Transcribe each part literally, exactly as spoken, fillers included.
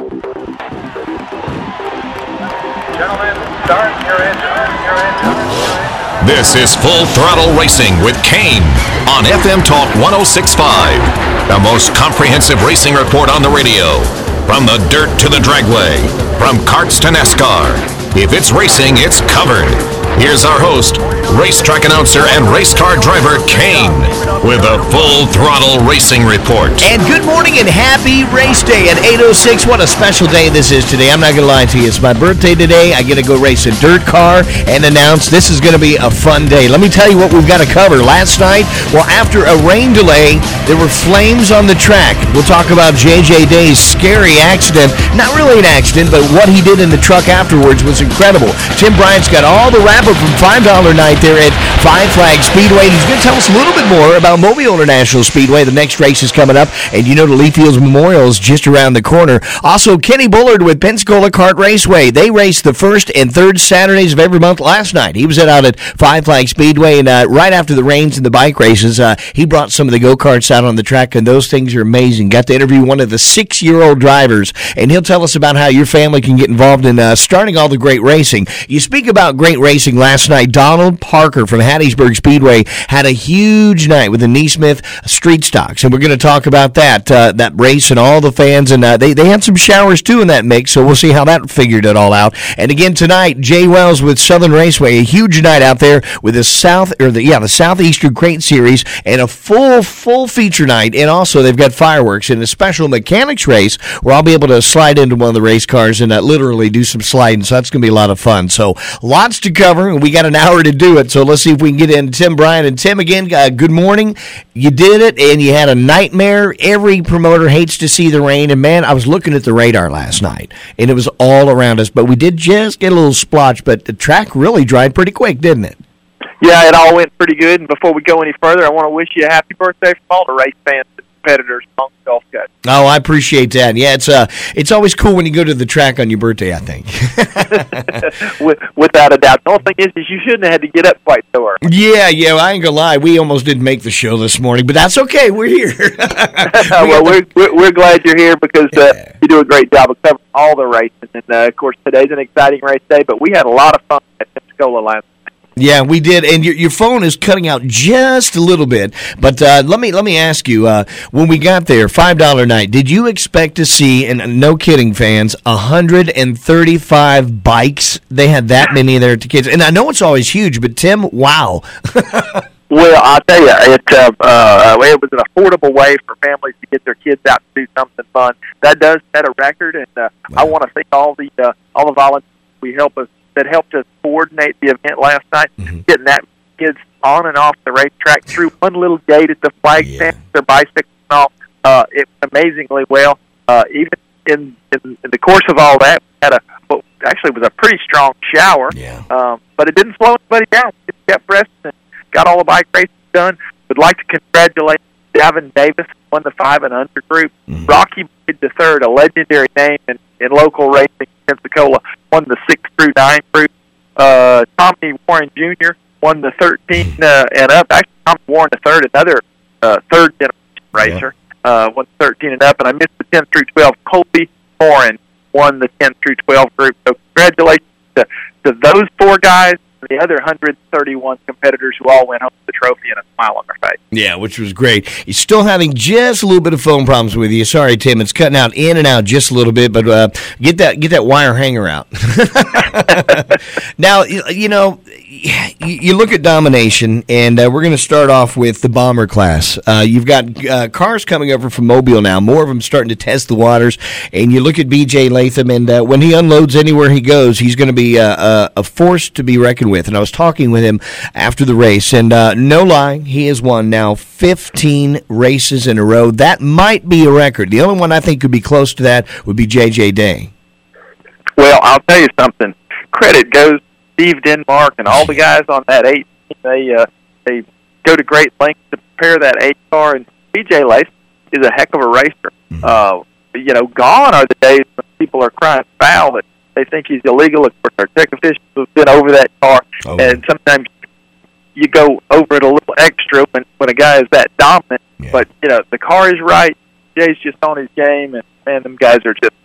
Gentlemen, start your engine, your engine, your engine. This is Full Throttle Racing with Kane on F M Talk one oh six point five, the most comprehensive racing report on the radio. From the dirt to the dragway, from karts to NASCAR. If it's racing, it's covered. Here's our host, racetrack announcer and race car driver Kane, with a Full Throttle Racing report. And good morning and happy race day at eight oh six. What a special day this is today. I'm not going to lie to you. It's my birthday today. I get to go race a dirt car and announce this is going to be a fun day. Let me tell you what we've got to cover. Last night, well, after a rain delay, there were flames on the track. We'll talk about J J Day's scary accident. Not really an accident, but what he did in the truck afterwards was incredible. Tim Bryant's got all the wrap-up from five dollar night there at Five Flag Speedway. He's going to tell us a little bit more about Mobile International Speedway. The next race is coming up, and you know the Lee Fields Memorial is just around the corner. Also, Kenny Bullard with Pensacola Kart Raceway. They race the first and third Saturdays of every month last night. He was out at Five Flag Speedway, and uh, right after the rains and the bike races, uh, he brought some of the go-karts out on the track, and those things are amazing. Got to interview one of the six-year-old drivers, and he'll tell us about how your family can get involved in uh, starting all the great racing. You speak about great racing last night. Donald Parker from Hattiesburg Speedway had a huge night with the Neesmith Street Stocks, and we're going to talk about that uh, that race and all the fans, and uh, they, they had some showers too in that mix, so we'll see how that figured it all out. And again tonight, Jay Wells with Southern Raceway, a huge night out there with the South or the yeah the Southeastern Crate Series and a full full feature night, and also they've got fireworks and a special mechanics race where I'll be able to slide into one of the race cars and uh, literally do some sliding, so that's going to be a lot of fun. So lots to cover, and we got an hour to do it, so let's see if we can get in Tim Bryant. And Tim, again, uh, good morning. You did it, and you had a nightmare. Every promoter hates to see the rain, and man, I was looking at the radar last night, and it was all around us, but we did just get a little splotch, but the track really dried pretty quick, didn't it? Yeah, it all went pretty good, and before we go any further, I want to wish you a happy birthday from all the race fans and competitors along the Gulf Coast. Oh, I appreciate that. Yeah, it's uh, it's always cool when you go to the track on your birthday, I think. Without a doubt. The only thing is, is you shouldn't have had to get up quite so early. Yeah, yeah, I ain't gonna lie. We almost didn't make the show this morning, but that's okay. We're here. we well, we're, we're we're glad you're here because uh, yeah. you do a great job of covering all the races. And, uh, of course, today's an exciting race day, but we had a lot of fun at Pensacola last night. Yeah, we did, and your your phone is cutting out just a little bit. But uh, let me let me ask you: uh, when we got there, five dollar night, did you expect to see? And no kidding, fans, a hundred and thirty-five bikes. They had that many there to kids, and I know it's always huge, but Tim, wow. Well, I'll tell you, it uh, uh, it was an affordable way for families to get their kids out to do something fun. That does set a record, and uh, wow. I want to thank all the uh, all the volunteers we help us. that helped us coordinate the event last night, mm-hmm. getting that kids on and off the racetrack through one little gate at the flag yeah. stand, their bicycles and all. Uh, it went amazingly well. Uh, even in, in in the course of all that, we had a what actually was a pretty strong shower, yeah. um, but it didn't slow anybody down. We kept pressing and got all the bike races done. Would like to congratulate Davin Davis, won the five and under group. Mm-hmm. Rocky Boyd the third, a legendary name in, in local racing in Pensacola, won the six through nine group. Uh, Tommy Warren Junior won the thirteen uh, and up. Actually, Tommy Warren the third, another uh, third generation racer, yeah. uh, won thirteen and up. And I missed the ten through twelve. Colby Warren won the ten through twelve group. So congratulations to, to those four guys. The other one hundred thirty-one competitors who all went home with the trophy and a smile on their face. Yeah, which was great. You're still having just a little bit of phone problems with you. Sorry, Tim. It's cutting out in and out just a little bit, but uh, get that get that wire hanger out. Now, you know, you look at domination, and uh, we're going to start off with the bomber class. Uh, you've got uh, cars coming over from Mobile now, more of them starting to test the waters, and you look at B J Latham, and uh, when he unloads anywhere he goes, he's going to be uh, a, a force to be reckoned with. And I was talking with him after the race, and uh, no lie, he has won now fifteen races in a row. That might be a record. The only one I think could be close to that would be J J Day. Well, I'll tell you something. Credit goes to Steve Denmark and all the guys on that eight. They uh, they go to great lengths to prepare that eight car, and B J Latham is a heck of a racer. Mm-hmm. Uh, you know, gone are the days when people are crying foul that they think he's illegal. Of course, our tech officials have been over that car, oh. and sometimes you go over it a little extra when, when a guy is that dominant. Yeah. But, you know, the car is right. Jay's just on his game, and, man, them guys are just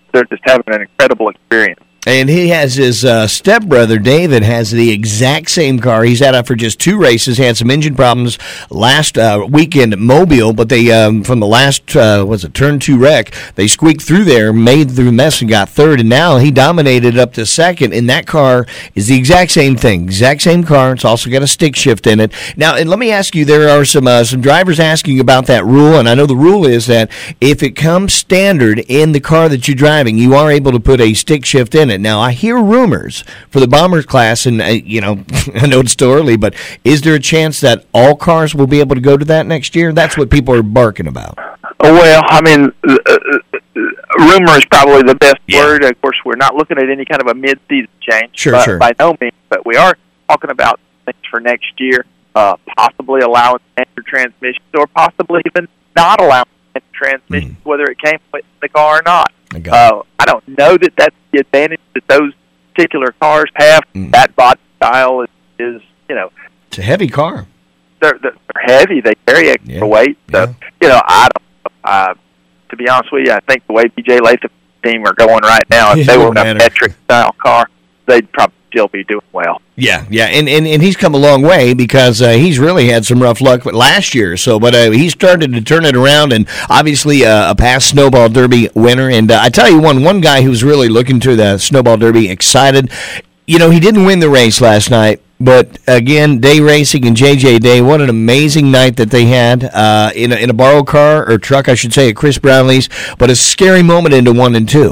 they're just having an incredible experience. And he has his uh, stepbrother, David, has the exact same car. He's out for just two races. He had some engine problems last uh, weekend at Mobile, but they, um, from the last, uh, what's it, turn two wreck, they squeaked through there, made through the mess, and got third, and now he dominated up to second, and that car is the exact same thing, exact same car. It's also got a stick shift in it. Now, and let me ask you, there are some, uh, some drivers asking about that rule, and I know the rule is that if it comes standard in the car that you're driving, you are able to put a stick shift in it. Now, I hear rumors for the Bombers class, and, uh, you know, I know it's still early, but is there a chance that all cars will be able to go to that next year? That's what people are barking about. Well, I mean, uh, rumor is probably the best Yeah. word. Of course, we're not looking at any kind of a mid-season change, Sure, but, sure. by no means, but we are talking about things for next year, uh, possibly allowing standard transmissions or possibly even not allowing standard transmissions, Mm. whether it came with the car or not. I got Uh, I don't know that that's the advantage that those particular cars have. Mm. That body style is, is, you know, It's a heavy car. they're, they're heavy. They carry extra Yeah, weight. So, yeah. you know, I don't uh, to be honest with you, I think the way B J Latham's team are going right now, if It they were in won't a matter. metric-style car, they'd probably still be doing well. Yeah, yeah, and, and, and he's come a long way because uh, he's really had some rough luck last year. So, but uh, he started to turn it around, and obviously uh, a past Snowball Derby winner. And uh, I tell you one, one guy who's really looking to the Snowball Derby excited. You know, he didn't win the race last night, but again, Day Racing and J J Day, what an amazing night that they had uh, in a, in a borrowed car or truck, I should say, at Chris Brownlee's. But a scary moment into one and two.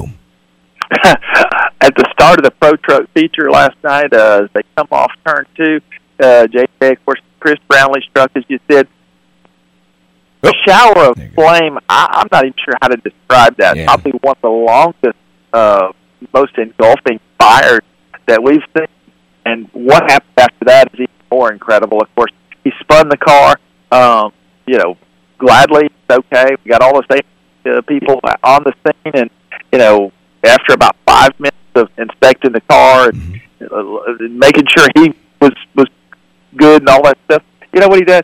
At the start of the Pro Truck feature last night, uh, as they come off turn two, uh, J J, of course, Chris Brownlee's truck, as you said, a shower of There you go. flame. I, I'm not even sure how to describe that. Yeah. Probably one of the longest, uh, most engulfing fires that we've seen. And what happened after that is even more incredible. Of course, he spun the car, um, you know, gladly. It's okay. We got all the safety uh, people on the scene, and, you know, after about five minutes of inspecting the car and Mm-hmm. uh, making sure he was was good and all that stuff, you know what he did?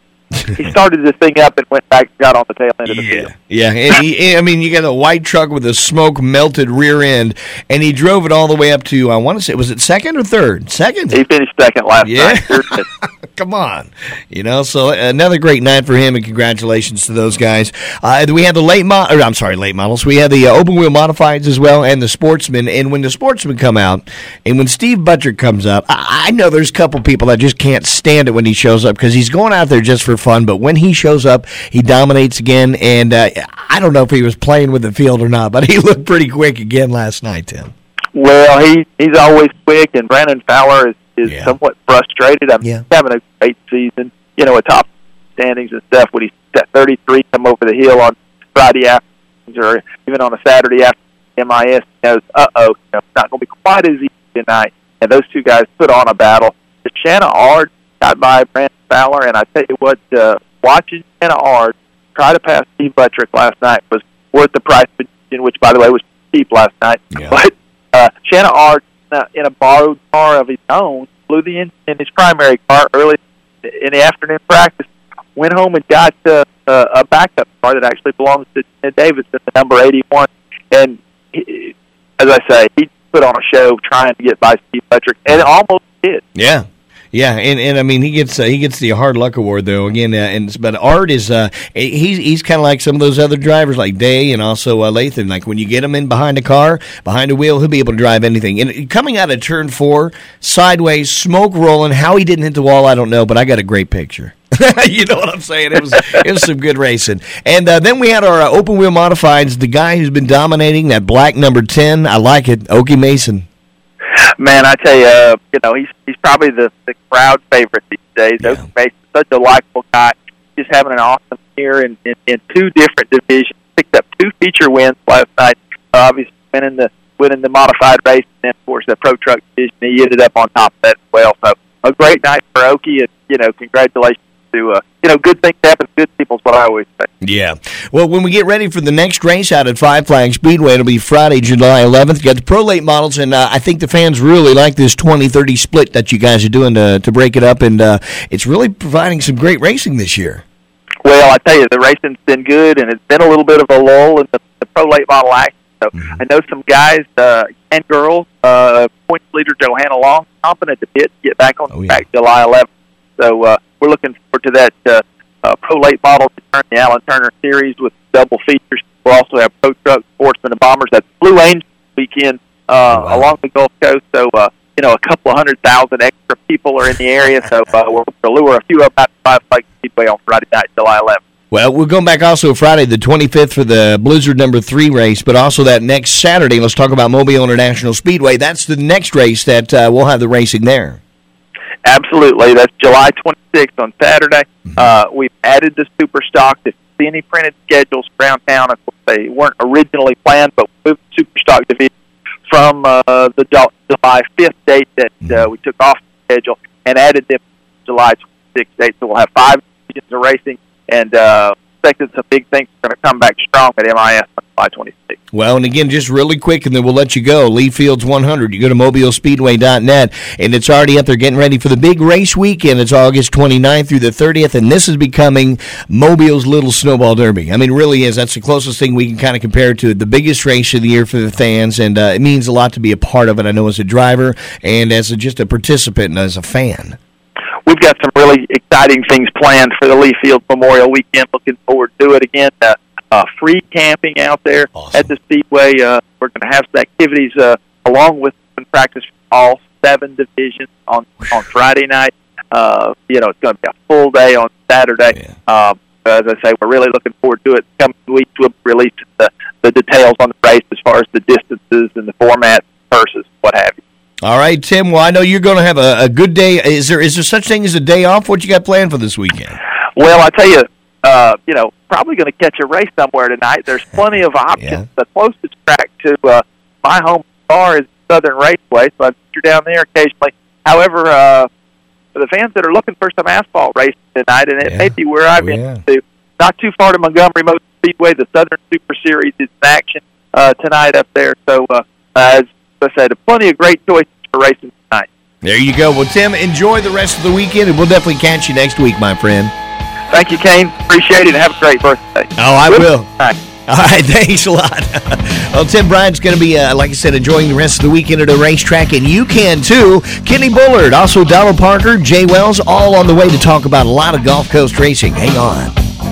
He started this thing up and went back and got on the tail end of the field. Yeah, and he, I mean, you got a white truck with a smoke melted rear end, and he drove it all the way up to, I want to say, was it second or third? Second? He finished second last Yeah. night. Sure did. Come on. You know, so another great night for him, and congratulations to those guys. Uh, we had the late mo- or I'm sorry, late models. We had the uh, open wheel modifieds as well, and the sportsmen. And when the sportsmen come out, and when Steve Buttrick comes out, I, I know there's a couple people that just can't stand it when he shows up because he's going out there just for fun. But when he shows up, he dominates again. And uh, I don't know if he was playing with the field or not, but he looked pretty quick again last night, Tim. Well, he he's always quick, and Brandon Fowler is, is Yeah. somewhat frustrated. I'm Yeah. having a great season, you know, with top standings and stuff. When he's at thirty-three, come over the hill on Friday afternoons or even on a Saturday after M I S, he knows, uh-oh, you know, it's not going to be quite as easy tonight. And those two guys put on a battle. But Shanna Ard got by Brandon Fowler, and I tell you what, uh, watching Shanna Ard try to pass Steve Buttrick last night was worth the price of admission, which, by the way, was cheap last night. Yeah. But uh, Shanna Ard, uh, in a borrowed car of his own, blew the engine in his primary car early in the afternoon practice, went home and got uh, uh, a backup car that actually belongs to Ted Davis, the number eighty-one. And he, as I say, he put on a show trying to get by Steve Buttrick, and it almost did. Yeah. Yeah, and, and I mean he gets uh, he gets the hard luck award though again, uh, and but Art is uh, he's he's kind of like some of those other drivers like Day and also uh, Latham. Like when you get him in behind a car, behind a wheel, he'll be able to drive anything. And coming out of turn four, sideways, smoke rolling. How he didn't hit the wall, I don't know, but I got a great picture. You know what I'm saying? It was it was some good racing. And uh, then we had our uh, open wheel modifieds. The guy who's been dominating, that black number ten. I like it, Okie Mason. Man, I tell you, uh, you know, he's he's probably the, the crowd favorite these days. Yeah. Okie Mason's such a likable guy. He's having an awesome year in, in, in two different divisions. Picked up two feature wins last night. Uh, obviously, winning the winning the modified race, and then of course the pro truck division. He ended up on top of that as well. So a great night for Okie, and you know, congratulations to uh, you know, good things happen to good people is what I always say. Yeah. Well, when we get ready for the next race out at Five Flag Speedway, it'll be Friday, July eleventh. You got the Pro Late models, and uh, I think the fans really like this twenty thirty split that you guys are doing to, to break it up, and uh, it's really providing some great racing this year. Well, I tell you, the racing's been good, and it's been a little bit of a lull in the, the Pro Late model action So Mm-hmm. I know some guys uh, and girls, uh, point leader Johanna Long, confident to get, get back on Oh, yeah. track July eleventh. So uh, we're looking forward to that uh, uh, Pro Late Model return, the Alan Turner Series with double features. We'll also have Pro Truck, Sportsman, and Bombers. That's Blue Angels weekend uh, Oh, wow. along the Gulf Coast. So, uh, you know, a couple of hundred thousand extra people are in the area. So uh, we're going to lure a few up out to Five Flags Speedway on Friday night, July eleventh. Well, we're going back also Friday the twenty-fifth for the Blizzard number three race, but also that next Saturday, let's talk about Mobile International Speedway. That's the next race that uh, we'll have the racing there. Absolutely. That's July twenty-sixth on Saturday. Mm-hmm. Uh, we've added the Super Stock. If you see any printed schedules around town, of course, they weren't originally planned, but we moved the Super Stock division from uh, the July fifth date that uh, we took off the schedule and added them to July twenty-sixth date. So we'll have five divisions of racing, and uh, expected some big things are going to come back strong at M I S on July twenty-sixth. Well, and again, just really quick, and then we'll let you go. Lee Fields one hundred. You go to mobile speedway dot net, and it's already up there getting ready for the big race weekend. It's August twenty-ninth through the thirtieth, and this is becoming Mobile's little snowball derby. I mean, it really is. That's the closest thing we can kind of compare to the biggest race of the year for the fans, and uh, it means a lot to be a part of it, I know, as a driver and as a, just a participant and as a fan. We've got some really exciting things planned for the Lee Fields Memorial Weekend. Looking forward to it again. Uh, uh, free camping out there Awesome. at the Speedway. Uh, we're going to have some activities uh, along with some practice for all seven divisions on, on Friday night. Uh, you know, it's going to be a full day on Saturday. Yeah. Um, as I say, we're really looking forward to it. Coming weeks, we'll release the, the details on the race as far as the distances and the format, purses, what have you. All right, Tim. Well, I know you're going to have a, a good day. Is there is there such thing as a day off? What you got planned for this weekend? Well, I tell you, uh, you know, probably going to catch a race somewhere tonight. There's plenty of options. Yeah. The closest track to uh, my home bar is Southern Raceway, so I venture down there occasionally. However, uh, for the fans that are looking for some asphalt racing tonight, and it Yeah. may be where I've Oh, been yeah. to, not too far to Montgomery Motor Speedway, the Southern Super Series is in action uh, tonight up there. So, uh, as I said, plenty of great choices for racing tonight. There you go. Well, Tim, enjoy the rest of the weekend, and we'll definitely catch you next week, my friend. Thank you, Kane. Appreciate it, and have a great birthday. Oh, I will. Bye. All right, thanks a lot. Well, Tim Bryant's going to be, uh, like I said, enjoying the rest of the weekend at a racetrack, and you can too. Kenny Bullard, also Donald Parker, Jay Wells, all on the way to talk about a lot of Gulf Coast racing. Hang on.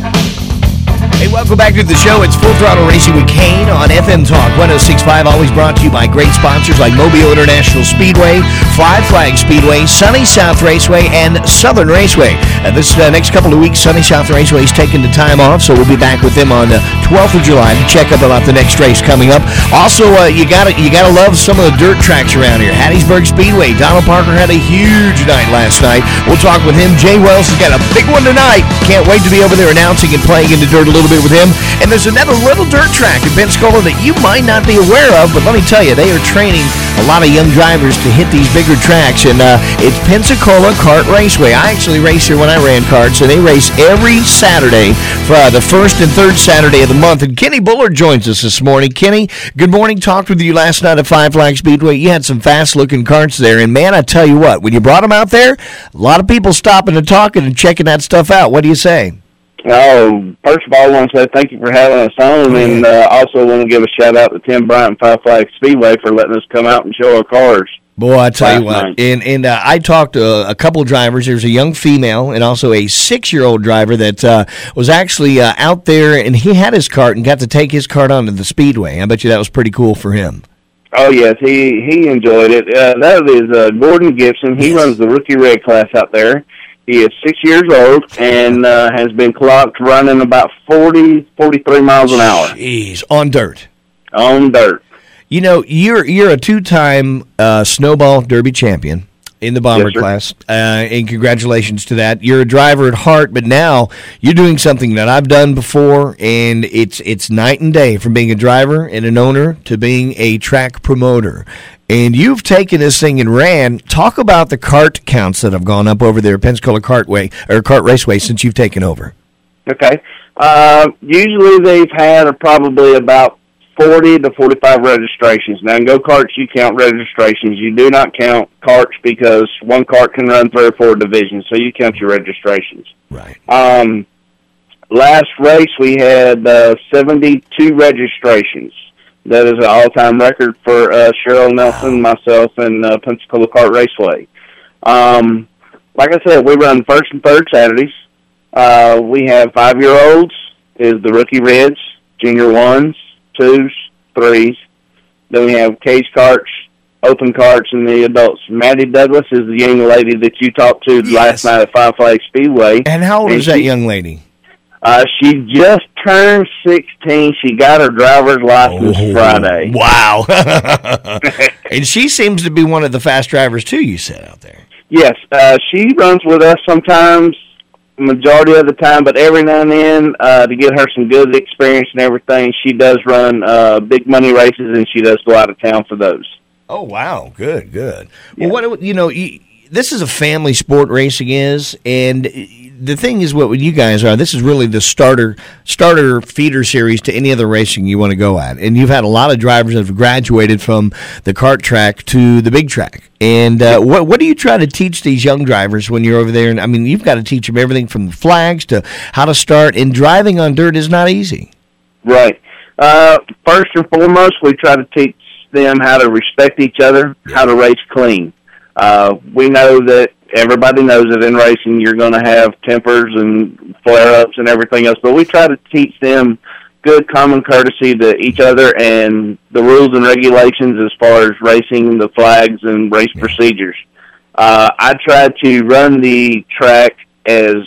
Hey, welcome back to the show. It's Full Throttle Racing with Kane on F M Talk one oh six point five, always brought to you by great sponsors like Mobile International Speedway, Five Flags Speedway, Sunny South Raceway, and Southern Raceway. Uh, this uh, next couple of weeks, Sunny South Raceway is taking the time off, so we'll be back with them on the twelfth of July to check up about the next race coming up. Also, uh, you gotta you gotta love some of the dirt tracks around here. Hattiesburg Speedway. Donald Parker had a huge night last night. We'll talk with him. Jay Wells has got a big one tonight. Can't wait to be over there announcing and playing in the dirt a little bit with him. And there's another little dirt track in Pensacola that you might not be aware of, but let me tell you, they are training a lot of young drivers to hit these bigger tracks, and uh, it's Pensacola Kart Raceway. I actually raced here when I ran karts, and they race every Saturday for uh, the first and third Saturday of the month. And Kenny Bullard joins us this morning. Kenny, good morning. Talked with you last night at Five Flags Speedway. You had some fast-looking karts there, and man, I tell you what, when you brought them out there, a lot of people stopping and talking and checking that stuff out. What do you say? Oh, first of all, I want to say thank you for having us on, and uh, also want to give a shout-out to Tim Bryant and Five Flags Speedway for letting us come out and show our cars. Boy, I tell you Last what, night. and and uh, I talked to a, a couple of drivers. There's a young female and also a six-year-old driver that uh, was actually uh, out there, and he had his kart and got to take his kart onto the speedway. I bet you that was pretty cool for him. Oh, yes, he, he enjoyed it. Uh, that is uh, Gordon Gibson. He Yes. runs the Rookie Red class out there. He is six years old and uh, has been clocked running about forty, forty-three miles an hour Jeez, on dirt. on dirt. You know, you're you're a two-time uh, snowball derby champion in the bomber Yes, sir. class, uh, and congratulations to that. You're a driver at heart, but now you're doing something that I've done before, and it's it's night and day from being a driver and an owner to being a track promoter. And you've taken this thing and ran. Talk about the kart counts that have gone up over there at Pensacola Kartway or Kart Raceway since you've taken over. Okay. Uh, usually they've had probably about forty to forty-five registrations. Now, in go-karts, you count registrations. You do not count karts because one kart can run three or four divisions, so you count your registrations. Right. Um, last race, we had uh, seventy-two registrations. That is an all-time record for uh, Cheryl Nelson, myself, and uh, Pensacola Kart Raceway. Um, like I said, we run first and third Saturdays. Uh, we have five-year-olds, is the rookie reds, junior ones, twos, threes. Then we have cage carts, open carts, and the adults. Maddie Douglas is the young lady that you talked to Yes. last night at Five Flags Speedway. And how old And is that she- young lady? Uh, she just turned sixteen. She got her driver's license Friday. Wow. And she seems to be one of the fast drivers, too, you said out there. Yes, uh, she runs with us sometimes, majority of the time, but every now and then, uh, to get her some good experience and everything, she does run uh, big money races, and she does go out of town for those. Oh, wow. Good, good. Well, what, you know, you, this is a family sport, racing is, and the thing is what you guys are, this is really the starter starter feeder series to any other racing you want to go at. And you've had a lot of drivers that have graduated from the kart track to the big track. And uh, what what do you try to teach these young drivers when you're over there? And I mean, you've got to teach them everything from flags to how to start. And driving on dirt is not easy. Right. Uh, first and foremost, we try to teach them how to respect each other, how to race clean. Uh, we know that everybody knows that in racing you're going to have tempers and flare-ups and everything else, but we try to teach them good common courtesy to each other and the rules and regulations as far as racing, the flags, and race yeah. procedures. Uh, I try to run the track as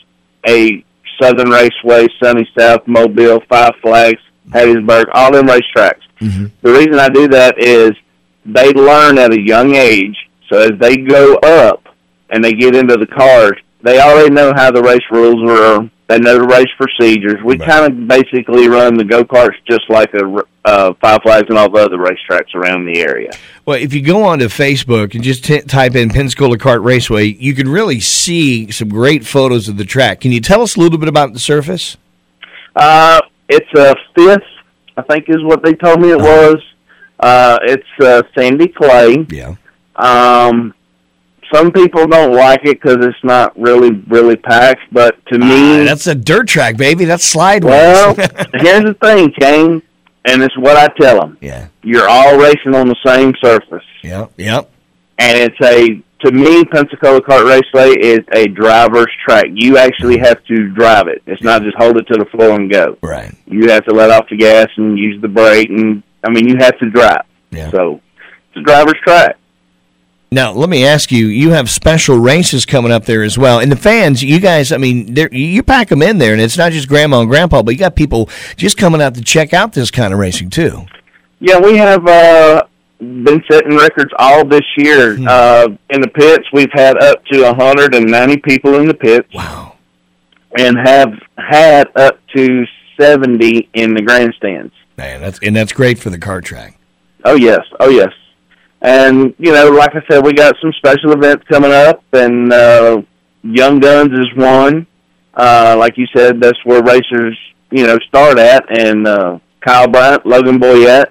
a Southern Raceway, Sunny South, Mobile, Five Flags, Hattiesburg, all them racetracks. Mm-hmm. The reason I do that is they learn at a young age, so as they go up and they get into the cars, they already know how the race rules are. They know the race procedures. We right. kind of basically run the go-karts just like a uh, Five Flags and all the other racetracks around the area. Well, if you go onto Facebook and just t- type in Pensacola Kart Raceway, you can really see some great photos of the track. Can you tell us a little bit about the surface? Uh, it's a fifth, I think is what they told me it uh-huh. was. Uh, it's uh, sandy clay. Yeah. Um, some people don't like it because it's not really, really packed, but to me... Uh, that's a dirt track, baby. That's slide Well, here's the thing, Kane, and it's what I tell them. Yeah. You're all racing on the same surface. Yep, yep. And it's a... To me, Pensacola Kart Raceway is a driver's track. You actually have to drive it. It's not just hold it to the floor and go. Right. You have to let off the gas and use the brake, and, I mean, you have to drive. Yeah. So, it's a driver's track. Now, let me ask you, you have special races coming up there as well. And the fans, you guys, I mean, you pack them in there, and it's not just grandma and grandpa, but you got people just coming out to check out this kind of racing, too. Yeah, we have uh, been setting records all this year. Hmm. Uh, in the pits, we've had up to one hundred ninety people in the pits. Wow. And have had up to seventy in the grandstands. Man, that's and that's great for the kart track. Oh, yes. Oh, yes. And, you know, like I said, we got some special events coming up, and uh, Young Guns is one. Uh, like you said, that's where racers, you know, start at. And uh, Kyle Bryant, Logan Boyette,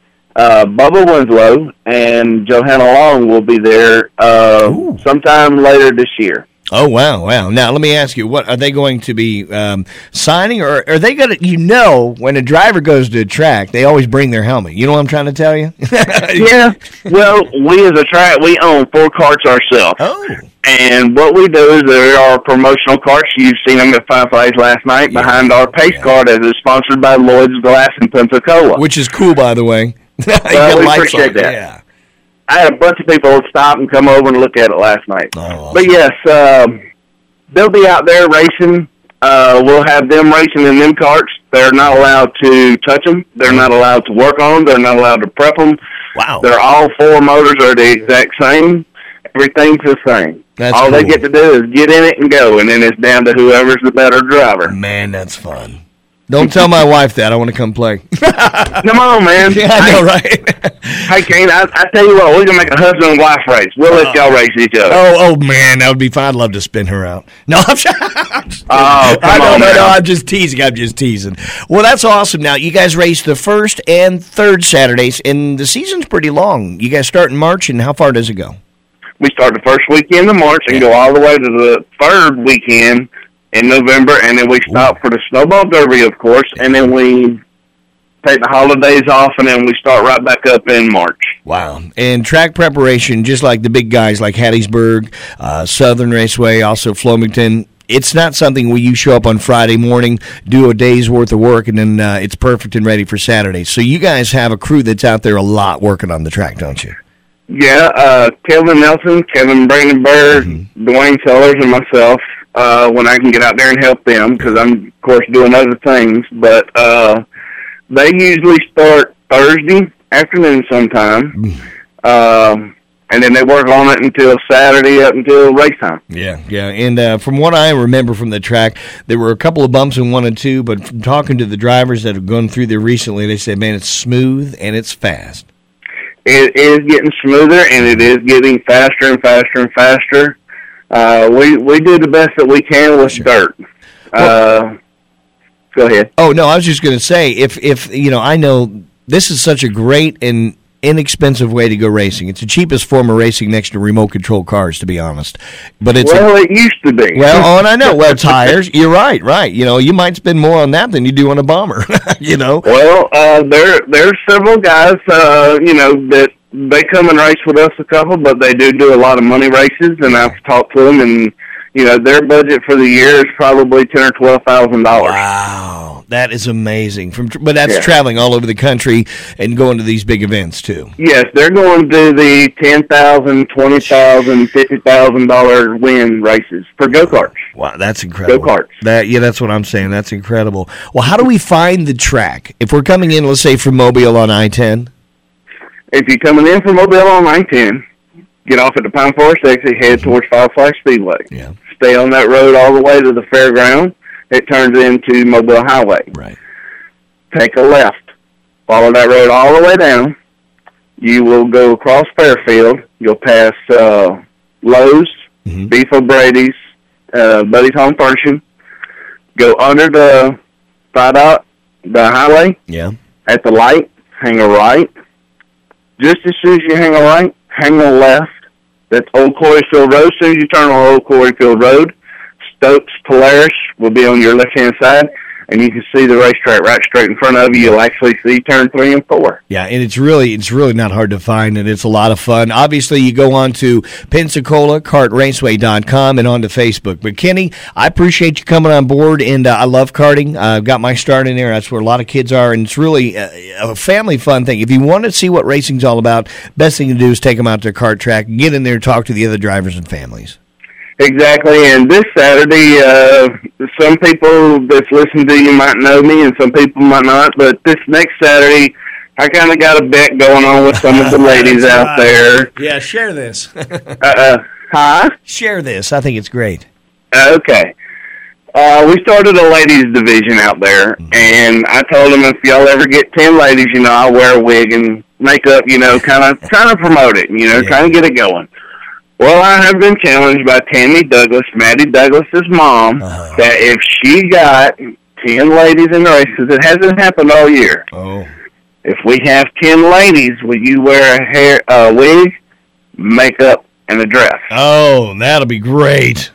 uh, Bubba Winslow, and Johanna Long will be there uh, sometime later this year. Oh, wow, wow. Now, let me ask you, what are they going to be um, signing, or are they going to, you know, when a driver goes to a track, they always bring their helmet. You know what I'm trying to tell you? Yeah. Well, we as a track, we own four carts ourselves. Oh. And what we do is there are promotional carts. You've seen them at Five Flags last night yeah. behind our pace yeah. card, as is sponsored by Lloyd's Glass in Pensacola. Which is cool, by the way. Well, we appreciate that. Yeah. I had a bunch of people stop and come over and look at it last night. Oh, awesome. But yes, um, they'll be out there racing. Uh, we'll have them racing in them carts. They're not allowed to touch them. They're not allowed to work on them. They're not allowed to prep them. Wow. They're all four motors are the exact same. Everything's the same. That's all cool. they get to do is get in it and go, and then it's down to whoever's the better driver. Man, that's fun. Don't tell my wife that. I want to come play. Come on, man. Yeah, I know, right? Hey, Kane, I, I tell you what, we're going to make a husband and wife race. We'll let y'all race each other. Oh, oh man, that would be fun. I'd love to spin her out. No, I'm just, I'm just oh, come I don't on, know. man. No, I'm just teasing. I'm just teasing. Well, that's awesome. Now, you guys race the first and third Saturdays, and the season's pretty long. You guys start in March, and how far does it go? We start the first weekend of March and go all the way to the third weekend in November, and then we stop Ooh. for the Snowball Derby, of course, and then we take the holidays off, and then we start right back up in March. Wow. And track preparation, just like the big guys like Hattiesburg, uh, Southern Raceway, also Floymington, it's not something where you show up on Friday morning, do a day's worth of work, and then uh, it's perfect and ready for Saturday. So you guys have a crew that's out there a lot working on the track, don't you? Yeah, uh, Kevin Nelson, Kevin Brandenburg, mm-hmm. Dwayne Sellers, and myself, uh, when I can get out there and help them, because I'm, of course, doing other things. But uh, they usually start Thursday afternoon sometime, mm. um, and then they work on it until Saturday up until race time. Yeah, yeah. And uh, from what I remember from the track, there were a couple of bumps in one and two, but from talking to the drivers that have gone through there recently, they said, man, it's smooth and it's fast. It is getting smoother, and it is getting faster and faster and faster. Uh, we we do the best that we can with sure. dirt. Uh, go ahead. Oh, no, I was just going to say, if, if you know, I know this is such a great and inexpensive way to go racing. It's the cheapest form of racing next to remote control cars, to be honest. But it's well, a, it used to be. Well, oh, and I know. Well, tires. You're right, right. You know, you might spend more on that than you do on a bomber. You know. Well, uh, there there's several guys, uh, you know, that they come and race with us a couple, but they do do a lot of money races, and I've talked to them, and you know, their budget for the year is probably ten or twelve thousand dollars. Wow, that is amazing. From but that's yeah. traveling all over the country and going to these big events too. Yes, they're going to the ten thousand, twenty thousand, fifty thousand dollar win races for go karts. Wow, that's incredible. Go karts. That yeah, that's what I'm saying. That's incredible. Well, how do we find the track if we're coming in? Let's say from Mobile on I ten. If you're coming in from Mobile on I ten, get off at the Pine Forest exit, head mm-hmm. towards Five Flags Speedway. Yeah. Stay on that road all the way to the fairground. It turns into Mobile Highway. Right. Take a left. Follow that road all the way down. You will go across Fairfield. You'll pass uh, Lowe's, mm-hmm. Beef O'Brady's, uh, Buddy's Home Furnishing. Go under the viaduct, the highway. Yeah. At the light, hang a right. Just as soon as you hang a right, hang a left. That's Old Quarryfield Road. As soon as you turn on Old Quarryfield Road, Stokes Polaris will be on your left-hand side, and you can see the racetrack right straight in front of you. You'll actually see turn three and four. Yeah, and it's really it's really not hard to find, and it's a lot of fun. Obviously, you go on to Pensacola Kart Raceway dot com and onto Facebook. But, Kenny, I appreciate you coming on board, and uh, I love karting. Uh, I've got my start in there. That's where a lot of kids are, and it's really a, a family fun thing. If you want to see what racing's all about, best thing to do is take them out to a kart track, get in there, talk to the other drivers and families. Exactly, and this Saturday, uh, some people that's listening to you might know me, and some people might not, but this next Saturday, I kind of got a bet going on with some of the ladies out right. there. Yeah, share this. uh, huh? Share this. I think it's great. Okay. Uh, we started a ladies division out there, mm-hmm. and I told them if y'all ever get ten ladies, you know, I'll wear a wig and makeup, you know, kind of trying to promote it, you know, yeah. trying to get it going. Well, I have been challenged by Tammy Douglas, Maddie Douglas's mom, uh-huh. that if she got ten ladies in the race, because it hasn't happened all year. Oh. If we have ten ladies, will you wear a hair, uh, wig, makeup, and a dress? Oh, that'll be great.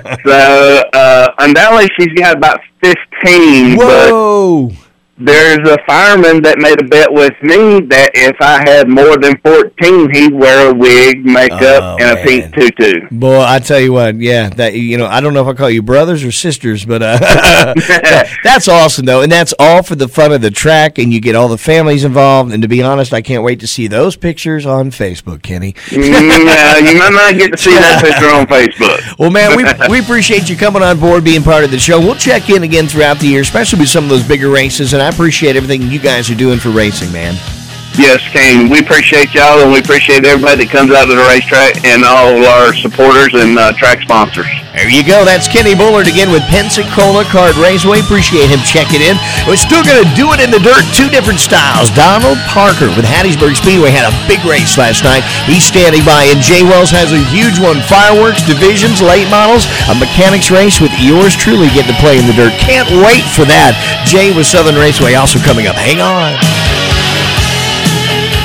so, uh, undoubtedly, she's got about fifteen. Whoa! But there's a fireman that made a bet with me that if I had more than fourteen, he'd wear a wig, makeup, oh, and a man. pink tutu. Boy, I tell you what, yeah, that you know, I don't know if I call you brothers or sisters, but uh, that, that's awesome though, and that's all for the fun of the track, and you get all the families involved. And to be honest, I can't wait to see those pictures on Facebook, Kenny. mm, uh, you might not get to see that picture on Facebook. Well, man, we we appreciate you coming on board, being part of the show. We'll check in again throughout the year, especially with some of those bigger races, and I appreciate everything you guys are doing for racing, man. Yes, Kane. We appreciate y'all, and we appreciate everybody that comes out to the racetrack and all our supporters and uh, track sponsors. There you go. That's Kenny Bullard again with Pensacola Kart Raceway. Appreciate him checking in. We're still going to do it in the dirt, two different styles. Donald Parker with Hattiesburg Speedway had a big race last night. He's standing by, and Jay Wells has a huge one. Fireworks, divisions, late models, a mechanics race with yours truly getting to play in the dirt. Can't wait for that. Jay with Southern Raceway also coming up. Hang on. Hey, welcome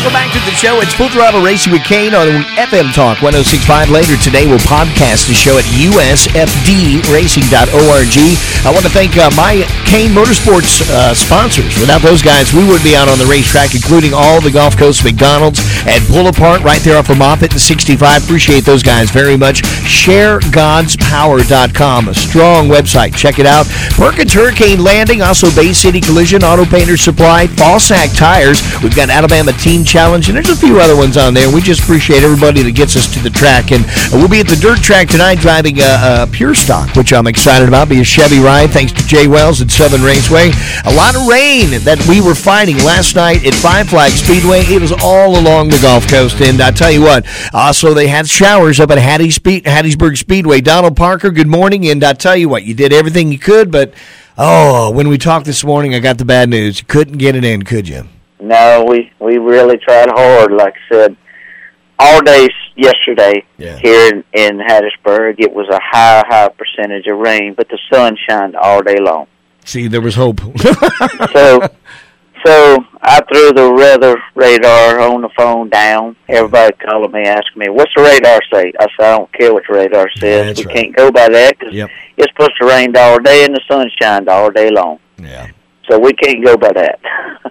Welcome back to the show. It's Full Throttle Racing with Kane on F M Talk one oh six point five. Later today, we'll podcast the show at U S F D racing dot org. I want to thank uh, my Kane Motorsports uh, sponsors. Without those guys, we wouldn't be out on the racetrack, including all the Gulf Coast McDonald's at Pull Apart right there off of Moffett and sixty-five. Appreciate those guys very much. share gods power dot com, a strong website. Check it out. Perkins Hurricane Landing, also Bay City Collision, Auto Painter Supply, Fallsack Tires. We've got Alabama Team Challenge, and there's a few other ones on there. We just appreciate everybody that gets us to the track. And we'll be at the dirt track tonight driving a, a Pure Stock, which I'm excited about. Be a Chevy ride, thanks to Jay Wells at Southern Raceway. A lot of rain that we were fighting last night at Five Flag Speedway. It was all along the Gulf Coast. And I tell you what, also they had showers up at Hattie Spe- Hattiesburg Speedway. Donald Parker, good morning. And I tell you what, you did everything you could, but oh, when we talked this morning, I got the bad news. You couldn't get it in, could you? No, we, we really tried hard. Like I said, all day yesterday yeah. here in, in Hattiesburg, it was a high, high percentage of rain, but the sun shined all day long. See, there was hope. so so I threw the weather radar on the phone down. Everybody calling me, asking me, what's the radar say? I said, I don't care what the radar says. That's we right. can't go by that because yep. it's supposed to rain all day and the sun shined all day long. Yeah. So we can't go by that.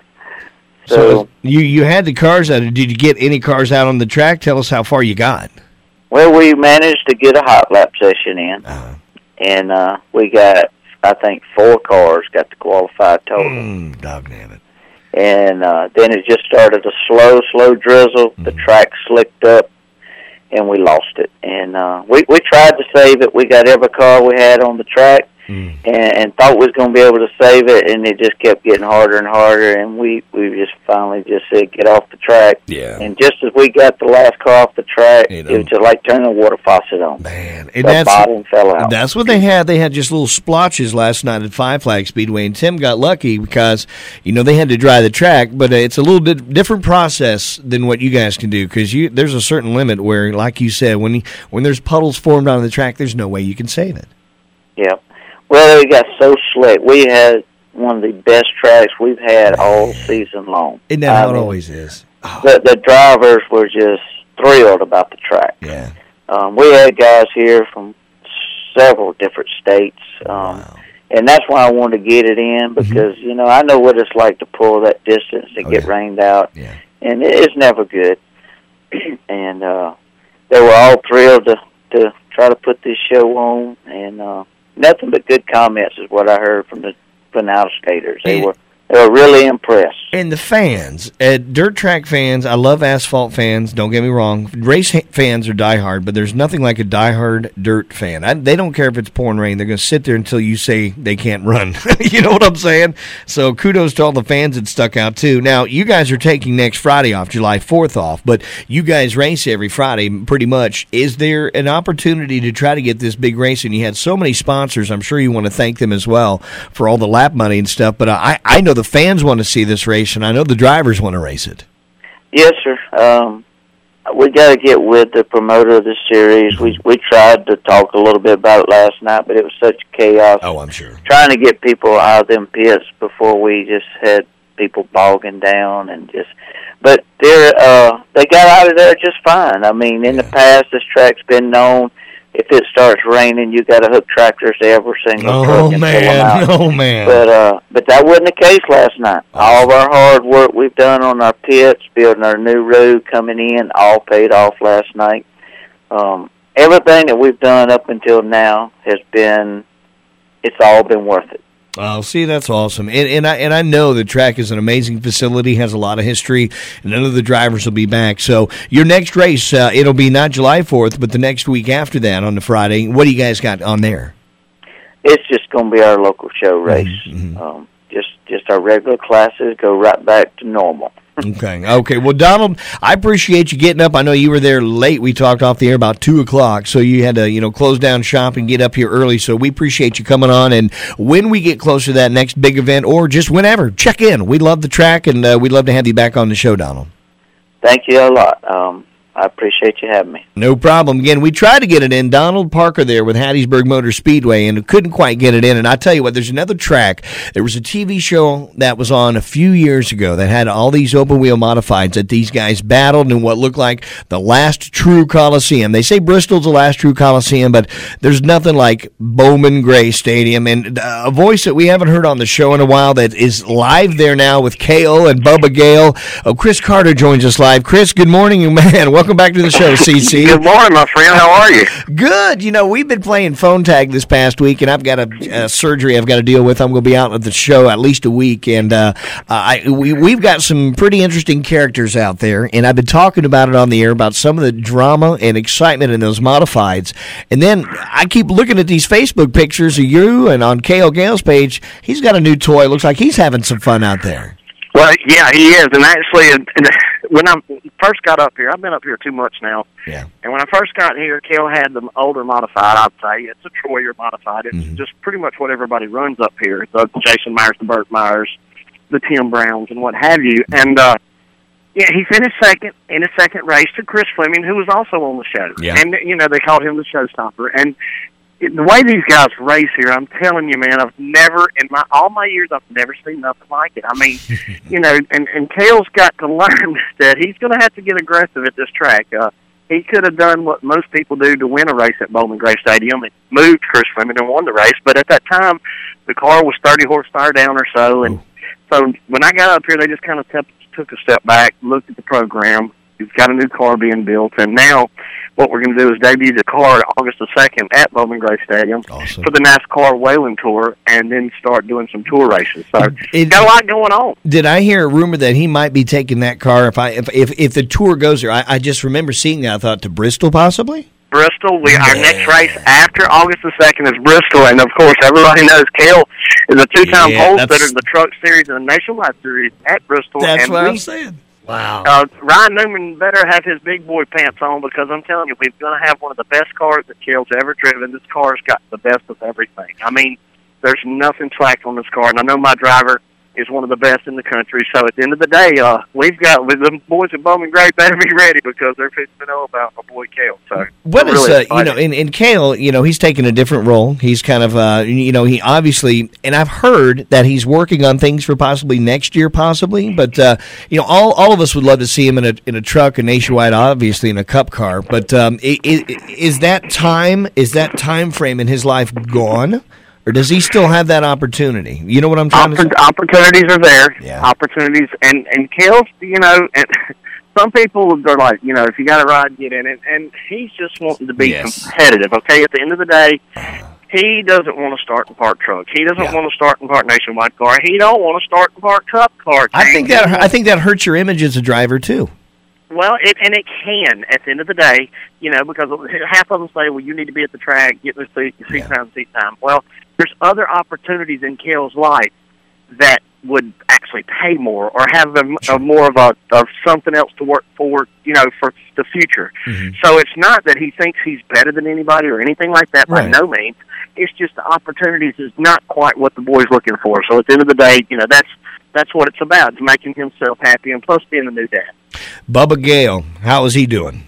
So, so you, you had the cars out. Did you get any cars out on the track? Tell us how far you got. Well, we managed to get a hot lap session in, uh-huh. and uh, we got, I think, four cars got to qualify total. Mm, dog damn it. And uh, then it just started a slow, slow drizzle. Mm-hmm. The track slicked up, and we lost it. And uh, we, we tried to save it. We got every car we had on the track. Mm. And, and thought we was going to be able to save it, and it just kept getting harder and harder, and we, we just finally just said, get off the track. Yeah. And just as we got the last car off the track, You know. it was just like turning a water faucet on. Man, The and that's bottom fell out. that's what they had. They had just little splotches last night at Five Flag Speedway, and Tim got lucky because you know they had to dry the track, but it's a little bit different process than what you guys can do because you there's a certain limit where, like you said, when you, when there's puddles formed on the track, there's no way you can save it. Yeah. Well, it got so slick. We had one of the best tracks we've had all season long. Isn't that I how it mean, always is? Oh, The, the drivers were just thrilled about the track. yeah. Um, we had guys here from several different states, um, Wow. and that's why I wanted to get it in because, you know, I know what it's like to pull that distance and Oh, get yeah. rained out, Yeah. and it- it's never good. and uh, they were all thrilled to, to try to put this show on, and uh, nothing but good comments is what I heard from the Finale skaters. They Yeah. were they were really impressed. And the fans, uh, dirt track fans, I love asphalt fans, don't get me wrong. Race ha- fans are diehard, but there's nothing like a diehard dirt fan. I, they don't care if it's pouring rain. They're going to sit there until you say they can't run. You know what I'm saying? So kudos to all the fans that stuck out, too. Now, you guys are taking next Friday off, July fourth off, but you guys race every Friday pretty much. Is there an opportunity to try to get this big race? And you had so many sponsors. I'm sure you want to thank them as well for all the lap money and stuff, but I, I know the fans want to see this race, and I know the drivers want to race it. Yes, sir. Um, we got to get with the promoter of the series. We we tried to talk a little bit about it last night, but it was such chaos. Oh, I'm sure. Trying to get people out of them pits before we just had people bogging down and just. But they're uh, they got out of there just fine. I mean, in Yeah. the past, this track's been known. If it starts raining, you got to hook tractors to every single truck Oh, and pull them man. out. Oh, man. But uh, but that wasn't the case last night. All of our hard work we've done on our pits, building our new road, coming in, all paid off last night. Um, everything that we've done up until now has been, it's all been worth it. Oh, see, that's awesome. And, and I and I know the track is an amazing facility, has a lot of history, and none of the drivers will be back. So your next race, uh, it'll be not July fourth, but the next week after that on the Friday. What do you guys got on there? It's just going to be our local show race. Mhm. Um, just just our regular classes go right back to normal. Okay. Okay. Well, Donald, I appreciate you getting up. I know you were there late. We talked off the air about two o'clock, so you had to, you know, close down shop and get up here early. So we appreciate you coming on. And when we get closer to that next big event, or just whenever, check in. We love the track, and uh, we'd love to have you back on the show, Donald. Thank you a lot. Um, I appreciate you having me. No problem. Again, we tried to get it in. Donald Parker there with Hattiesburg Motor Speedway, and couldn't quite get it in. And I tell you what, there's another track. There was a T V show that was on a few years ago that had all these open-wheel modifieds that these guys battled in what looked like the last true Coliseum. They say Bristol's the last true Coliseum, but there's nothing like Bowman Gray Stadium. And a voice that we haven't heard on the show in a while that is live there now with K O and Bubba Gale. Oh, Chris Carter joins us live. Chris, good morning, man. Welcome back to the show, C C. Good morning, my friend. How are you? Good. You know, we've been playing phone tag this past week, and I've got a, a surgery I've got to deal with. I'm going to be out at the show at least a week, and uh, I, we, we've got some pretty interesting characters out there, and I've been talking about it on the air, about some of the drama and excitement in those modifieds. And then I keep looking at these Facebook pictures of you, and on K O Gale's page, he's got a new toy. Looks like he's having some fun out there. Well, yeah, he is. And actually, and when I first got up here, I've been up here two months now. Yeah. And when I first got here, Kale had the older modified, I'd say. It's a Troyer modified. It's mm-hmm. just pretty much what everybody runs up here. The Jason Myers, the Burt Myers, the Tim Browns, and what have you. And, uh, yeah, he finished second in his second race to Chris Fleming, who was also on the show. Yeah. And, you know, they called him the showstopper. And the way these guys race here, I'm telling you, man, I've never, in my all my years, I've never seen nothing like it. I mean, you know, and, and Kale's got to learn that he's going to have to get aggressive at this track. Uh, he could have done what most people do to win a race at Bowman Gray Stadium and moved Chris Fleming and won the race. But at that time, the car was thirty horsepower down or so. And so when I got up here, they just kind of took, took a step back, looked at the program. We've got a new car being built, and now what we're going to do is debut the car August the second at Bowman Gray Stadium awesome. for the NASCAR Whalen Tour, and then start doing some tour races. So it, got a lot going on. Did I hear a rumor that he might be taking that car if I if if, if the tour goes there? I, I just remember seeing that. I thought to Bristol possibly. Bristol. We our yeah. next race after August the second is Bristol, and of course everybody knows Cale is a two-time yeah, pole sitter in the Truck Series and the Nationwide Series at Bristol. That's and what we, I'm saying. Wow. Uh, Ryan Newman better have his big boy pants on, because I'm telling you, we're going to have one of the best cars that Cale's ever driven. This car's got the best of everything. I mean, there's nothing slack on this car, and I know my driver is one of the best in the country. So at the end of the day, uh, we've got with the boys at Bowman Gray better be ready, because they're fixing to know about my boy Cale. So what is really uh, you know in, in Cale, you know, he's taking a different role. He's kind of uh, you know, he obviously, and I've heard that he's working on things for possibly next year, possibly. But uh, you know, all all of us would love to see him in a in a truck, a Nationwide, obviously in a Cup car. But um, is, is that time is that time frame in his life gone? Or does he still have that opportunity? You know what I'm trying Oppor- to say? Opportunities are there. Yeah. Opportunities. And, and Cale's, you know, and some people are like, you know, if you got a ride, get in it. And he's just wanting to be yes. competitive, okay? At the end of the day, he doesn't want to start and park truck. He doesn't yeah. want to start and park Nationwide car. He don't want to start and park Cup car. I think that I think that hurts your image as a driver, too. Well, it, and it can at the end of the day, you know, because half of them say, well, you need to be at the track, get the seat, seat yeah. time, seat time. Well, there's other opportunities in Cale's life that would actually pay more, or have a, a more of a of something else to work for, you know, for the future. Mm-hmm. So it's not that he thinks he's better than anybody or anything like that, by right. no means. It's just the opportunities is not quite what the boy's looking for. So at the end of the day, you know, that's that's what it's about, it's making himself happy, and plus being a new dad. Bubba Gale, how is he doing?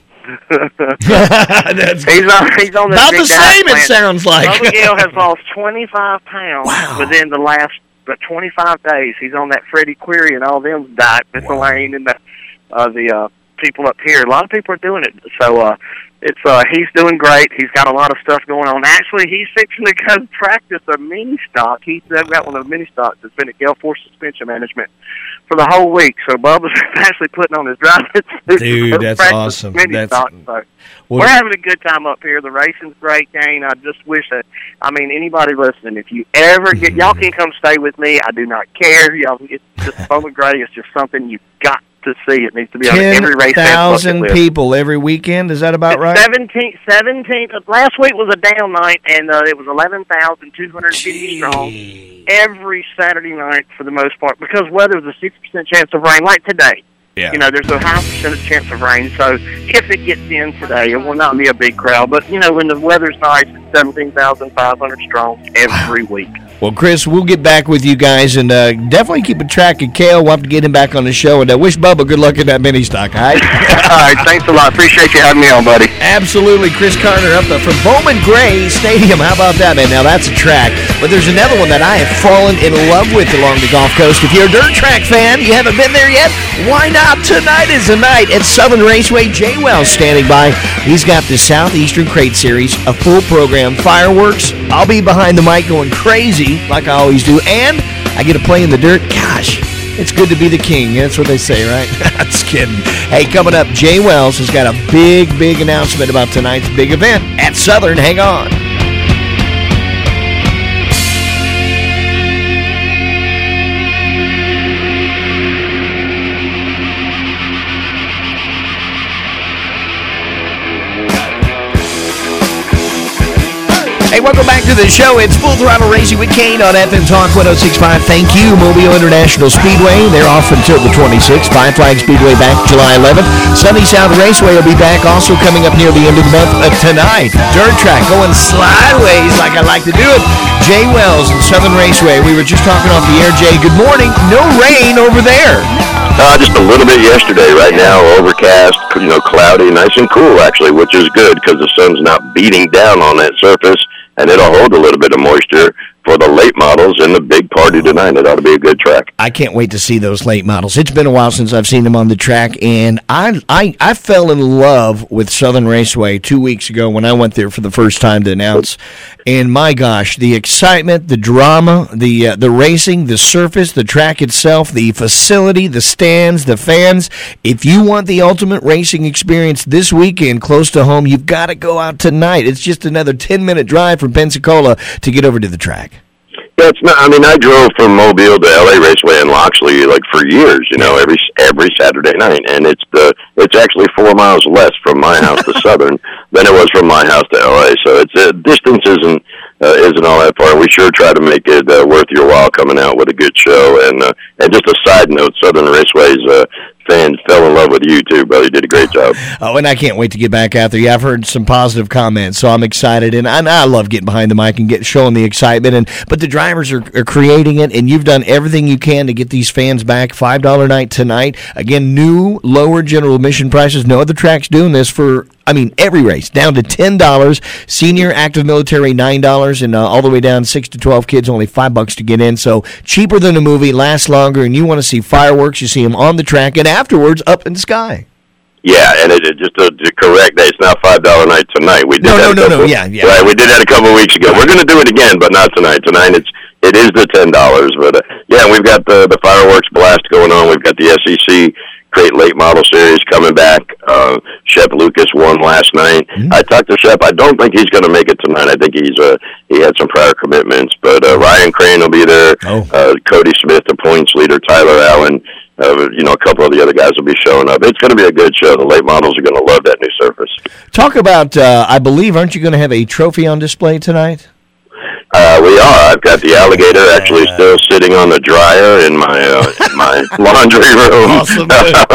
That's he's on, he's on about big the same, plan. It sounds like. Bubba Gale has lost twenty-five pounds wow. within the last but twenty-five days. He's on that Freddie Query and all them diet, Miss wow. Elaine and the, uh, the uh, people up here. A lot of people are doing it. So uh, it's uh, he's doing great. He's got a lot of stuff going on. Actually, he's fixing to go practice a mini stock. He's got one of the mini stocks that's been at Gale Force Suspension Management for the whole week. So Bubba's actually putting on his driving suit. Dude, that's awesome. Mini that's, stock, so. well, We're having a good time up here. The racing's great, Kane. I just wish that, I mean, anybody listening, if you ever get, y'all can come stay with me. I do not care. Y'all, it's just Bowman Gray. It's just something you've got to see. It needs to be on every race. ten thousand people every weekend. Is that about right? seventeen, seventeen. Last week was a down night, and uh, it was eleven thousand two hundred fifty strong every Saturday night for the most part, because weather was a sixty percent chance of rain, like today. Yeah. You know, there's a high percentage chance of rain, so if it gets in today, it will not be a big crowd. But, you know, when the weather's nice, it's seventeen thousand five hundred strong every week. Well, Chris, we'll get back with you guys and uh, definitely keep a track of Cale. We'll have to get him back on the show. And uh, wish Bubba good luck in that mini stock, all right? All right, thanks a lot. Appreciate you having me on, buddy. Absolutely. Chris Carter up from Bowman Gray Stadium. How about that, man? Now, that's a track. But there's another one that I have fallen in love with along the Gulf Coast. If you're a dirt track fan, you haven't been there yet, why not? Tonight is the night at Southern Raceway. Jay Wells standing by. He's got the Southeastern Crate Series, a full program, fireworks. I'll be behind the mic going crazy like I always do, and I get to play in the dirt. Gosh, it's good to be the king. That's what they say, right? Just kidding. Hey, coming up, Jay Wells has got a big, big announcement about tonight's big event at Southern. Hang on. Hey, welcome back to the show. It's Full Throttle Racing with Kane on F M Talk one oh six point five. Thank you, Mobile International Speedway. They're off until the twenty-sixth. Five Flag Speedway back July eleventh. Sunny South Raceway will be back also coming up near the end of the month uh, tonight. Dirt track going sideways like I like to do it. Jay Wells and Southern Raceway. We were just talking off the air, Jay. Good morning. No rain over there. Uh, just a little bit yesterday. Right now, overcast, you know, cloudy, nice and cool, actually, which is good because the sun's not beating down on that surface, and it'll hold a little bit of moisture for the late models in the big party tonight. It ought to be a good track. I can't wait to see those late models. It's been a while since I've seen them on the track, and I I, I fell in love with Southern Raceway two weeks ago when I went there for the first time to announce. And my gosh, the excitement, the drama, the uh, the racing, the surface, the track itself, the facility, the stands, the fans. If you want the ultimate racing experience this weekend close to home, you've got to go out tonight. It's just another ten-minute drive from Pensacola to get over to the track. Yeah, it's not. I mean, I drove from Mobile to L A Raceway in Loxley like for years. You know, every every Saturday night, and it's the it's actually four miles less from my house to Southern than it was from my house to L A. So it's uh, distance isn't uh, isn't all that far. We sure try to make it uh, worth your while coming out with a good show. And uh, and just a side note, Southern Raceway's uh, fans fell in love with you too, brother. You did a great job. Oh, and I can't wait to get back out there. Yeah, I've heard some positive comments, so I'm excited, and I, and I love getting behind the mic and get showing the excitement. And but the drivers are, are creating it, and you've done everything you can to get these fans back. Five dollar night tonight. Again, new lower general admission prices. No other track's doing this for. I mean, every race, down to ten dollars. Senior active military, nine dollars, and uh, all the way down six to twelve kids, only five bucks to get in. So cheaper than a movie, lasts longer, and you want to see fireworks, you see them on the track, and afterwards up in the sky. Yeah, and it, it just to, to correct that, it's not five dollar night tonight. We did no, that no, a couple, no, no, yeah, yeah. Right, we did that a couple of weeks ago. We're going to do it again, but not tonight. Tonight it's it is the ten dollars. But uh, yeah, we've got the the fireworks blast going on. We've got the S E C Crate Late Model Series coming back. Uh, Shep Lucas won last night. Mm-hmm. I talked to Shep. I don't think he's going to make it tonight. I think he's uh, he had some prior commitments. But uh, Ryan Crane will be there. Oh. Uh, Cody Smith, the points leader. Tyler Allen. Uh, you know, a couple of the other guys will be showing up. It's going to be a good show. The late models are going to love that new surface. Talk about, uh, I believe, aren't you going to have a trophy on display tonight? Uh, we are. I've got the alligator actually still sitting on the dryer in my uh, in my laundry room. Awesome.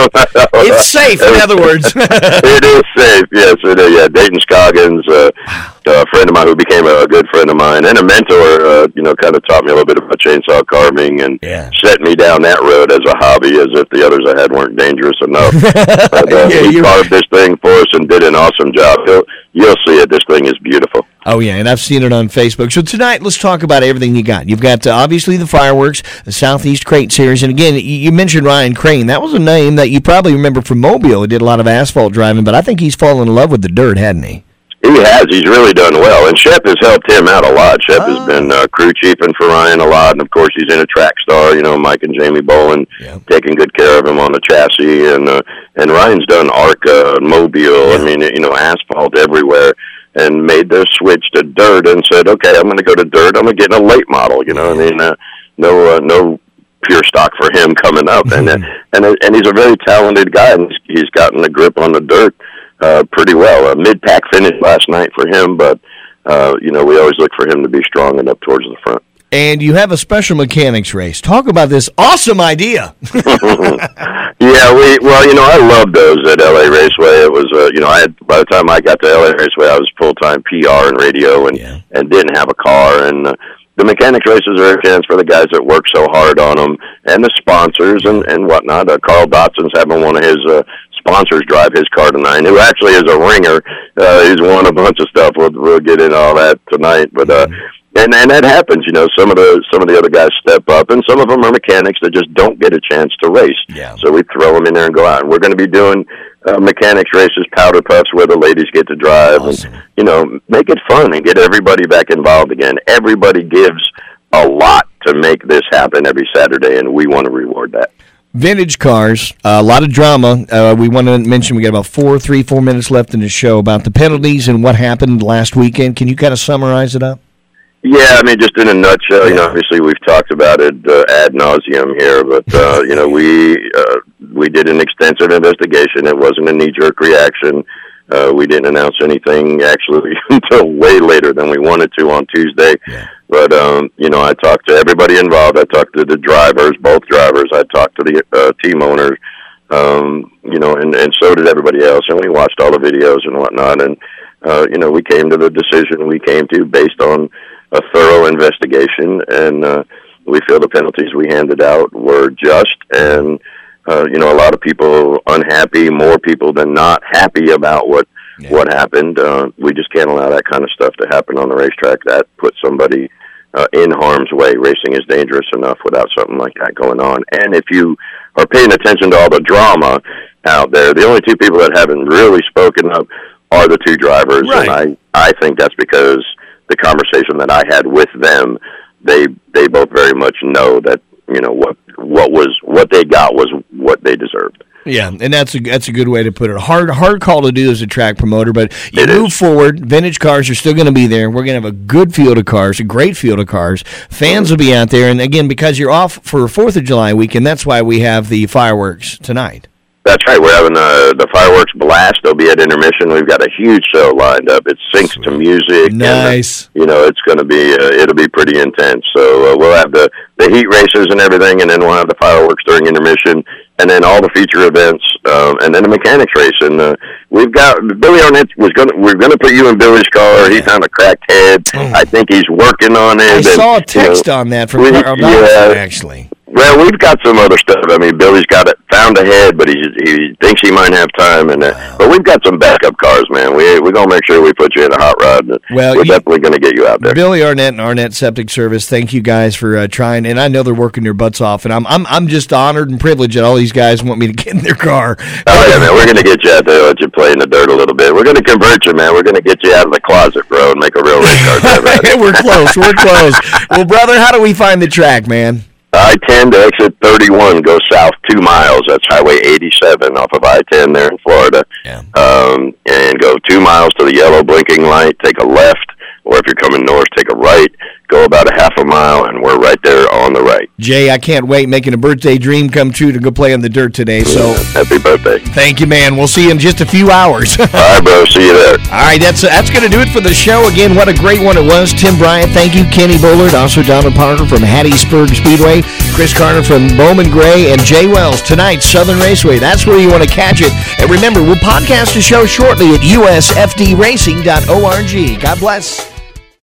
It's safe, in other words. It is safe, yes. It is. Yeah, Dayton Scoggins, uh, a friend of mine who became a good friend of mine and a mentor, uh, you know, kind of taught me a little bit about chainsaw carving and yeah. set me down that road as a hobby as if the others I had weren't dangerous enough. But, uh, yeah, he carved this thing for us and did an awesome job. You'll, you'll see it. This thing is beautiful. Oh, yeah, and I've seen it on Facebook. So tonight, let's talk about everything you got. You've got, uh, obviously, the fireworks, the Southeast Crate Series. And, again, you mentioned Ryan Crane. That was a name that you probably remember from Mobile. He did a lot of asphalt driving, but I think he's fallen in love with the dirt, hadn't he? He has. He's really done well. And Shep has helped him out a lot. Shep oh. has been uh, crew chiefing for Ryan a lot. And, of course, he's in a track star, you know, Mike and Jamie Bolin, yeah. taking good care of him on the chassis. And uh, and Ryan's done ARCA, Mobile, yeah. I mean, you know, asphalt everywhere. And made the switch to dirt and said, okay, I'm going to go to dirt. I'm going to get in a late model, you know. I mean, uh, no uh, no pure stock for him coming up. and, uh, and and he's a very talented guy, and he's gotten the grip on the dirt uh, pretty well. A mid-pack finish last night for him, but, uh, you know, we always look for him to be strong and up towards the front. And you have a special mechanics race. Talk about this awesome idea. Yeah, we well, you know, I loved those at L A Raceway. It was, uh, you know, I had by the time I got to L A Raceway, I was full time P R and radio, and yeah. and didn't have a car, and uh, the mechanics races are a chance for the guys that work so hard on them, and the sponsors and, and whatnot. Uh, Carl Dotson's having one of his uh, sponsors drive his car tonight, who actually is a ringer. Uh, he's won a bunch of stuff. We'll, we'll get into all that tonight. But uh, and, and that happens, you know, some of the some of the other guys step up, and some of them are mechanics that just don't get a chance to race. Yeah. So we throw them in there and go out. And we're going to be doing uh, mechanics races, powder puffs, where the ladies get to drive. Awesome. And, you know, make it fun and get everybody back involved again. Everybody gives a lot to make this happen every Saturday, and we want to reward that. Vintage cars, uh, a lot of drama. Uh, we want to mention we got about four, three, four minutes left in the show about the penalties and what happened last weekend. Can you kind of summarize it up? Yeah, I mean, just in a nutshell, you know, obviously we've talked about it uh, ad nauseum here, but, uh, you know, we uh, we did an extensive investigation. It wasn't a knee-jerk reaction. Uh, we didn't announce anything, actually, until way later than we wanted to on Tuesday. Yeah. But, um, you know, I talked to everybody involved. I talked to the drivers, both drivers. I talked to the uh, team owners, um, you know, and, and so did everybody else. And we watched all the videos and whatnot. And, uh, you know, we came to the decision we came to based on a thorough investigation. And uh, we feel the penalties we handed out were just. And, uh, you know, a lot of people unhappy, more people than not happy about what yeah. what happened. Uh, we just can't allow that kind of stuff to happen on the racetrack. That puts somebody uh, in harm's way. Racing is dangerous enough without something like that going on. And if you are paying attention to all the drama out there, the only two people that haven't really spoken up are the two drivers. Right. And I, I think that's because the conversation that I had with them, they they both very much know that, you know, what what was what they got was what they deserved. Yeah, and that's a that's a good way to put it. Hard hard call to do as a track promoter, but you it move is. forward. Vintage cars are still going to be there. We're going to have a good field of cars, a great field of cars. Fans will be out there, and again, because you're off for Fourth of July weekend, that's why we have the fireworks tonight. That's right. We're having uh, the fireworks blast. They'll be at intermission. We've got a huge show lined up. It syncs Sweet. to music. Nice. And, uh, you know, it's going to be uh, it'll be pretty intense. So uh, we'll have the the heat races and everything, and then we'll have the fireworks during intermission, and then all the feature events, um, and then the mechanics race. And uh, we've got Billy Arnett was going. We're going to put you in Billy's car. He found a cracked head. Oh. I think he's working on it. I and, saw a text you know, on that from we, Carl yeah. Dawson, actually. Well, we've got some other stuff. I mean, Billy's got it, found a head, but he he thinks he might have time. And uh, but we've got some backup cars, man. We we're gonna make sure we put you in a hot rod. Well, we're you, definitely gonna get you out there. Billy Arnett and Arnett Septic Service, thank you guys for uh, trying. And I know they're working their butts off, and I'm I'm I'm just honored and privileged that all these guys want me to get in their car. Oh yeah, man. We're gonna get you out there, let you play in the dirt a little bit. We're gonna convert you, man. We're gonna get you out of the closet, bro, and make a real race car driver. We're close. We're close. Well, brother, how do we find the track, man? I ten to exit thirty-one, go south two miles. That's Highway eighty-seven off of I ten there in Florida. Yeah. Um, and go two miles to the yellow blinking light, take a left, or if you're coming north, take a right, go about a half a mile, and we're right there on the right. Jay, I can't wait, making a birthday dream come true to go play on the dirt today. So Yeah, happy birthday. thank you, man. We'll see you in just a few hours. All right, bro. See you there. All right, that's that's going to do it for the show. Again, what a great one it was. Tim Bryant, thank you. Kenny Bullard, also Donald Parker from Hattiesburg Speedway, Chris Carter from Bowman Gray, and Jay Wells. Tonight, Southern Raceway. That's where you want to catch it. And remember, we'll podcast the show shortly at U S F D racing dot org. God bless.